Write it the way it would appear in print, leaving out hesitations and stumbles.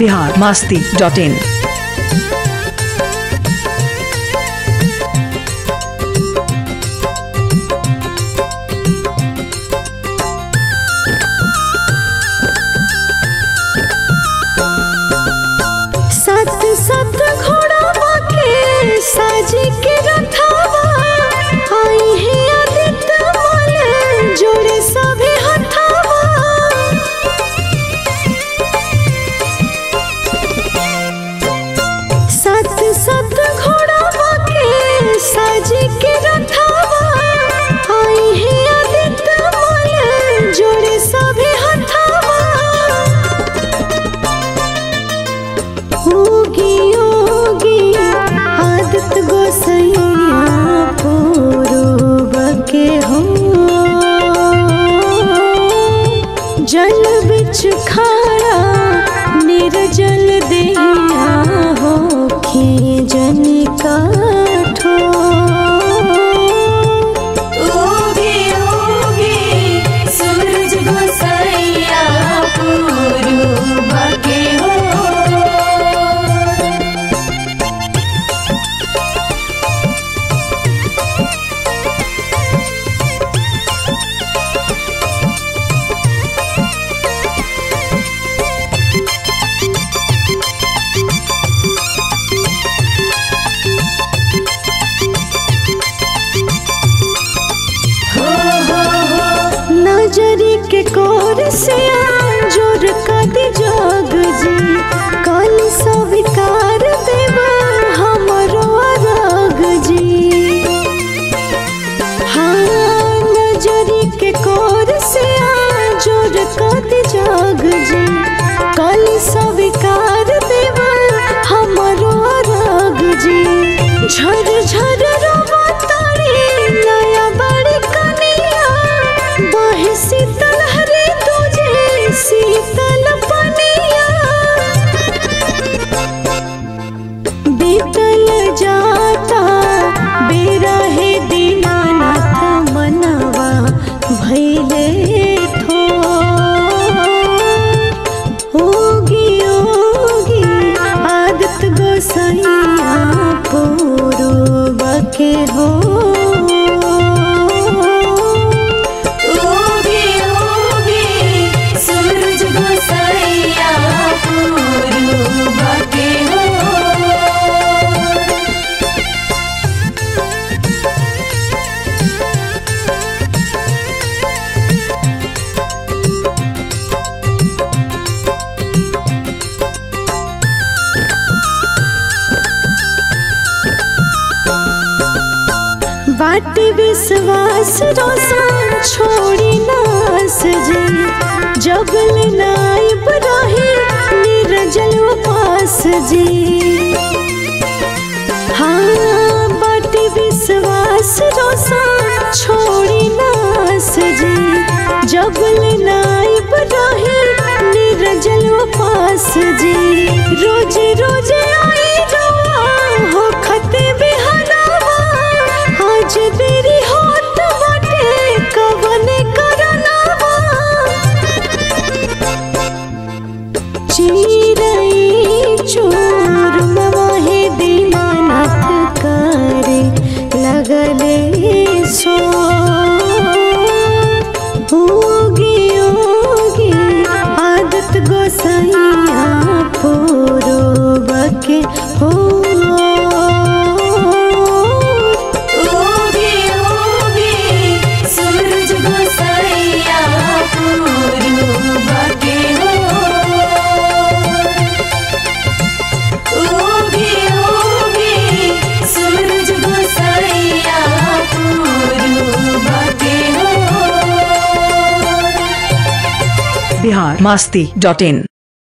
biharmasti.in। सत सत घोड़ा के साज के रथावा आई है आदित्य मल जोड़े सभी हथावा। सत सत घोड़ा के साज के रथावा आई है आदित्य मल जोड़े सभी हथावा। होगी होगी आदत गोसैया पूर्व के हो जल बिच खारा निर्जल दिया हो जन काठो। उगी उगी सूरज गोसैया पूर्व के हो। नजरी के कोर से जोर कदी जोग जी कल स्वीकार देव हमरो राग जी। हाँ नजरी के कोर से जोर कदी जोग जी कल स्वीकार देव हमरो राग जी। झर झर रोवा तारी नया बड़ी कनिया बाहे शीतल हरे तुझे शीतल पनिया। बीतल जाता बेरा है दीनानाथ मनवा भैले थो। होगी होगी आदत गोसैया पूर्व के हो। उगी उगी सूरज गोसैया पूर्व के हो। बाटी विश्वास रोशन छोड़ी नास जी जबल नाइब रही निर्जल उपास जी। हाँ बाटी विश्वास रोशन छोड़ी नास जी जबल नाइब रही निर्जल उपास जी। रोज रोज आई रवा हो खते बिहनावा आज देरी होत बाटे कवन करनावा। चिरई चोर मवाहे दीनानाथ करे लगले सो। होगी होगी आदत गोसैया पूर्व के हो। उगी उगी सूरज गोसैया पूर्व के हो। उगी उगी सूरज गोसैया पूर्व के हो। biharmasti.in।